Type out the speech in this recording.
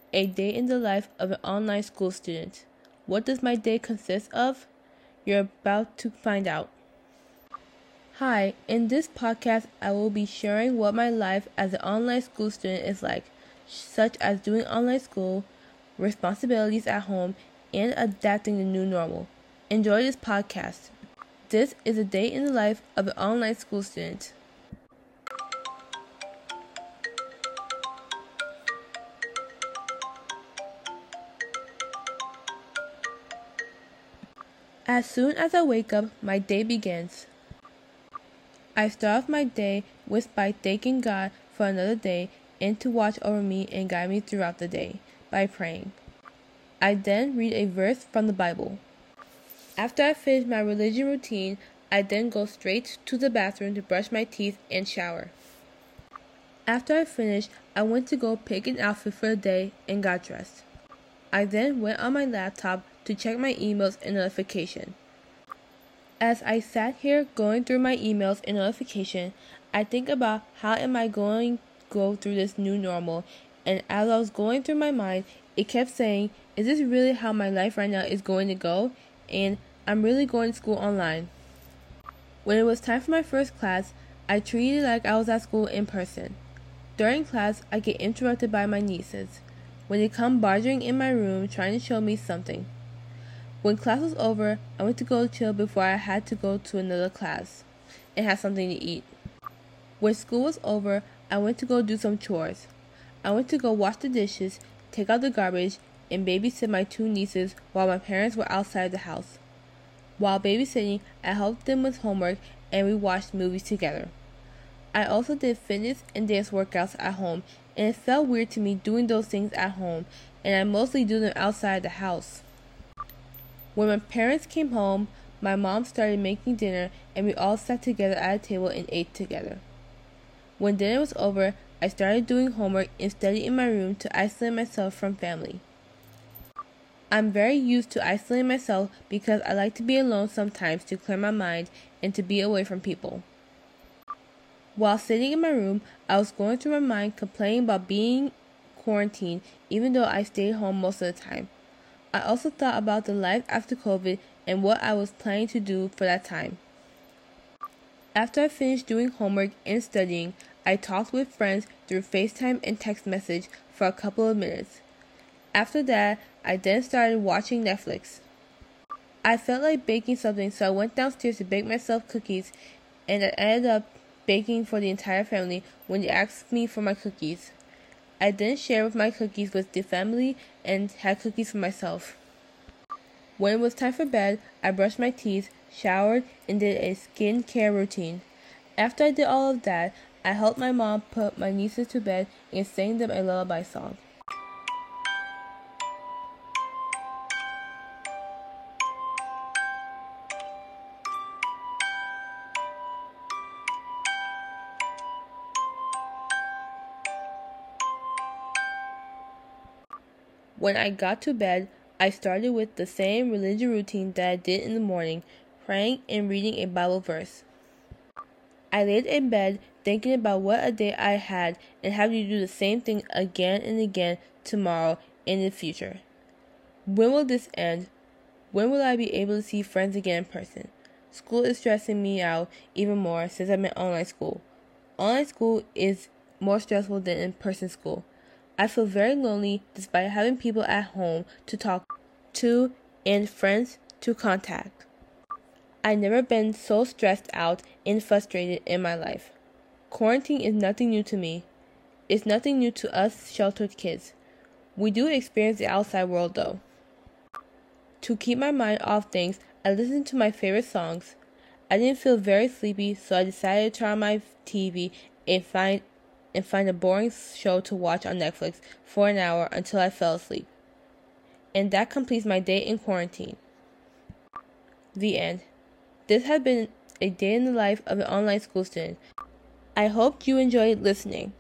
A day in the life of an online school student. What does my day consist of? You're about to find out. Hi, in this podcast, I will be sharing what my life as an online school student is like, such as doing online school, responsibilities at home, and adapting to new normal. Enjoy this podcast. This is a day in the life of an online school student. As soon as I wake up, my day begins. I start off my day by thanking God for another day and to watch over me and guide me throughout the day by praying. I then read a verse from the Bible. After I finish my religion routine, I then go straight to the bathroom to brush my teeth and shower. After I finished, I went to go pick an outfit for the day and got dressed. I then went on my laptop to check my emails and notification. As I sat here going through my emails and notification, I think about how am I going to go through this new normal, and as I was going through my mind, it kept saying, is this really how my life right now is going to go? And I'm really going to school online. When it was time for my first class, I treated it like I was at school in person. During class, I get interrupted by my nieces when they come barging in my room trying to show me something. When class was over, I went to go chill before I had to go to another class and have something to eat. When school was over, I went to go do some chores. I went to go wash the dishes, take out the garbage, and babysit my two nieces while my parents were outside the house. While babysitting, I helped them with homework and we watched movies together. I also did fitness and dance workouts at home, and it felt weird to me doing those things at home, and I mostly do them outside the house. When my parents came home, my mom started making dinner and we all sat together at a table and ate together. When dinner was over, I started doing homework and studying in my room to isolate myself from family. I'm very used to isolating myself because I like to be alone sometimes to clear my mind and to be away from people. While sitting in my room, I was going through my mind complaining about being quarantined even though I stayed home most of the time. I also thought about the life after COVID and what I was planning to do for that time. After I finished doing homework and studying, I talked with friends through FaceTime and text message for a couple of minutes. After that, I then started watching Netflix. I felt like baking something, so I went downstairs to bake myself cookies, and I ended up baking for the entire family when they asked me for my cookies. I then shared my cookies with the family and had cookies for myself. When it was time for bed, I brushed my teeth, showered, and did a skincare routine. After I did all of that, I helped my mom put my nieces to bed and sang them a lullaby song. When I got to bed, I started with the same religious routine that I did in the morning, praying and reading a Bible verse. I laid in bed thinking about what a day I had and having to do the same thing again and again tomorrow and in the future. When will this end? When will I be able to see friends again in person? School is stressing me out even more since I'm in online school. Online school is more stressful than in-person school. I feel very lonely despite having people at home to talk to and friends to contact. I've never been so stressed out and frustrated in my life. Quarantine is nothing new to me. It's nothing new to us sheltered kids. We do experience the outside world though. To keep my mind off things, I listened to my favorite songs. I didn't feel very sleepy, so I decided to turn on my TV and find a boring show to watch on Netflix for an hour until I fell asleep. And that completes my day in quarantine. The end. This has been a day in the life of an online school student. I hope you enjoyed listening.